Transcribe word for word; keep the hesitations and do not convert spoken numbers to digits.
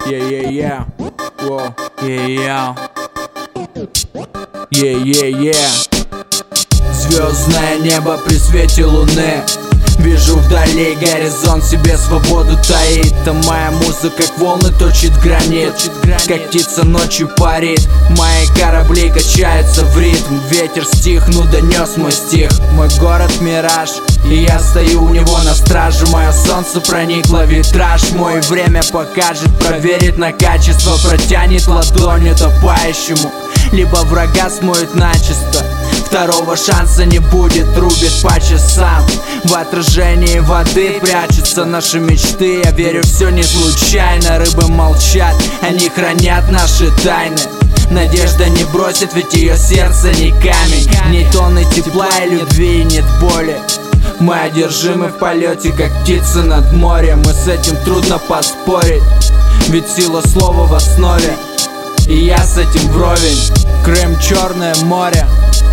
Yeah-yeah-yeah. Whoa. Yeah-yeah. Yeah-yeah-yeah. Звездное небо при свете луны. Вижу вдали горизонт, себе свободу таит. Там моя музыка, как волны, точит гранит, как птица ночью парит. Мои корабли качаются в ритм. Ветер стих, ну донес мой стих. Мой город мираж, и я стою у него на страже. Мое солнце проникло в витраж. Мой время покажет, проверит на качество. Протянет ладонь утопающему, либо врага смоет начисто. Второго шанса не будет, рубит по часам. В отражении воды прячутся наши мечты. Я верю, все не случайно. Рыбы молчат, они хранят наши тайны. Надежда не бросит, ведь ее сердце не камень. Ни тонны тепла и любви, нет боли. Мы одержимы в полете, как птицы над морем. И с этим трудно поспорить, ведь сила слова в основе, и я с этим вровень. Крым, Черное море,